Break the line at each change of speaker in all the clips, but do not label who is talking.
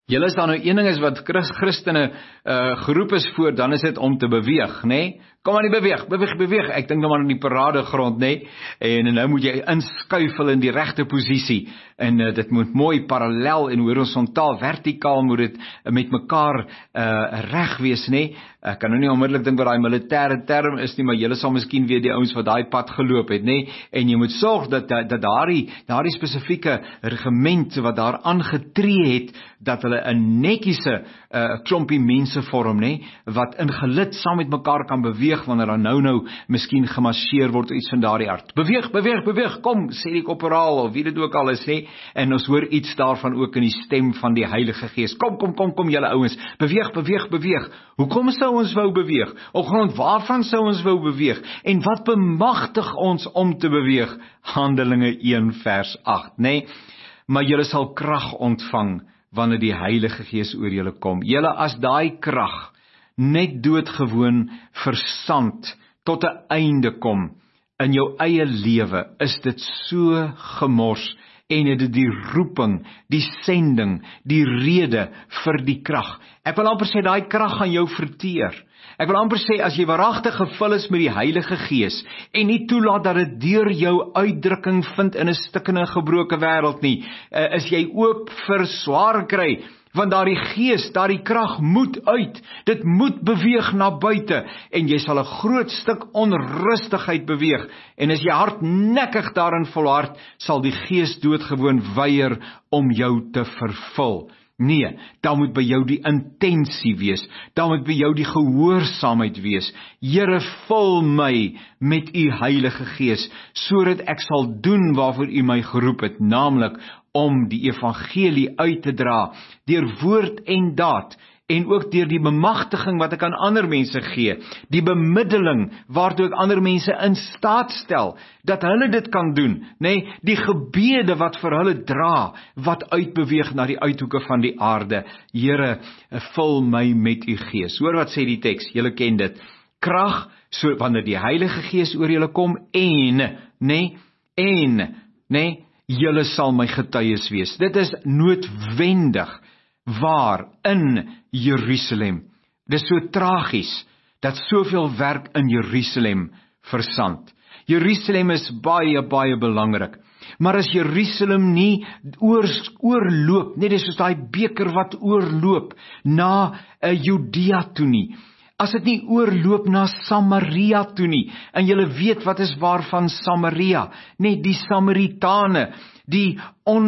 Julle is daar nou een ding is wat Christene geroep is voor, dan is dit om te beweeg, nê? Kom aan die beweeg. Ek dink nou maar in die paradegrond, nê? En nou moet jy inskuifel in die regte posisie. En dit moet mooi parallel en horisontaal, vertikaal moet dit met mekaar reg wees, nê? Ek kan nou nie onmiddellik dink wat daai militêre term is nie, maar julle sal miskien weet die ouens wat daai pad geloop het, nê? En jy moet sorg dat daardie spesifieke regiment wat daar aangetree het, dat hulle 'n netjiese klompie mense vorm, nê? Wat in gelid saam met mekaar kan beweeg wanneer daar nou miskien gemarseer word iets van daardie aard. Beweeg, kom, sê die korporaal of wie dit ook al is, nê? En ons hoor iets daarvan ook in die stem van die Heilige Gees. Kom julle ouens, beweeg. Hoekom sou ons wou beweeg? Op grond waarvan sou ons wou beweeg? En wat bemagtig ons om te beweeg? Handelinge 1 vers 8, nê? Maar julle sal krag ontvang wanneer die Heilige Gees oor julle kom. Julle as daai krag net doodgewoon versand tot 'n einde kom in jou eie lewe, is dit so gemors en het dit die roeping, die sending, die rede vir die krag. Ek wil amper sê daai krag gaan jou verteer. Ek wil amper sê as jy waaragtig gevul is met die Heilige Gees en nie toelaat dat dit deur jou uitdrukking vind in 'n stikkende gebroke wêreld nie, is jy oop vir swaar kry. Want daardie gees, daardie krag moet uit, dit moet beweeg na buite, en jy sal 'n groot stuk onrustigheid beweeg, en as jy hardnekkig daarin volhard, sal die gees doodgewoon weier om jou te vervul. Nee, daar moet by jou die intensie wees, daar moet by jou die gehoorsaamheid wees. Here, vul my met u Heilige Gees, sodat ek sal doen waarvoor u my geroep het, naamlik om die evangelie uit te dra, deur woord en daad, en ook deur die bemagtiging wat ek aan ander mense gee, die bemiddeling waartoe ek ander mense in staat stel, dat hulle dit kan doen, nê, die gebede wat vir hulle dra, wat uitbeweeg na die uithoeke van die aarde. Here, vul my met u Gees. Hoor wat sê die teks, julle ken dit, krag, so wanneer die Heilige Gees oor julle kom, julle sal my getuies wees. Dit is noodwendig waar in Jerusalem. Dit is so tragies dat soveel werk in Jerusalem versand. Jerusalem is baie belangrik. Maar as Jerusalem nie oorloop, net soos daai beker wat oorloop na Judea toe nie, as dit nie oorloop na Samaria toe nie, en julle weet wat is waarvan Samaria, net die Samaritane, die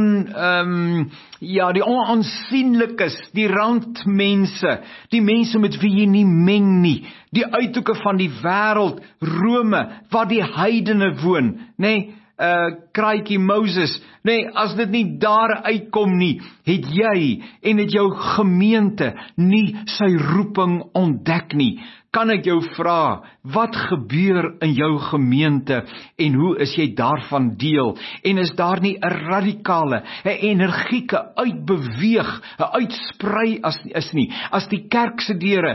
onaansienlikes, die randmense, die mense met wie jy nie meng nie, die uithoeke van die wêreld, Rome, waar die heidene woon, kraaitjie Moses, as dit nie daar uitkom nie, het jy en het jou gemeente nie sy roeping ontdek nie. Kan ek jou vra, wat gebeur in jou gemeente en hoe is jy daarvan deel? En is daar nie 'n radikale, 'n energieke uitbeweeg, 'n uitsprei is nie? As die kerk se deure,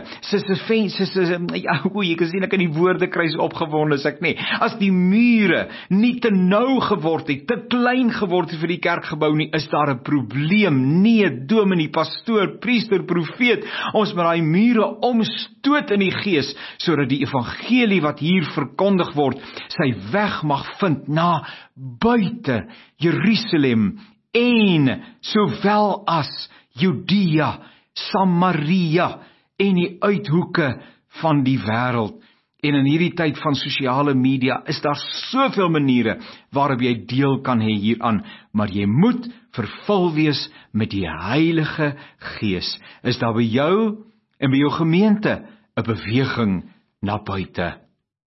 jy kan sien ek in die woordekruis opgewonde is ek nie. As die mure nie te nou geword het, te klein geword het vir die kerkgebou nie, is daar 'n probleem. Nee, dominee, pastoor, priester, profeet, ons moet daai mure omstoot in die Gees, sodat die evangelie wat hier verkondig word, sy weg mag vind na buite Jerusalem en sowel as Judea, Samaria en die uithoeke van die wêreld. En in hierdie tyd van sosiale media is daar soveel maniere waarop jy deel kan hê hieraan, maar jy moet vervul wees met die Heilige Gees. Is daar by jou en by jou gemeente 'n beweging na buite?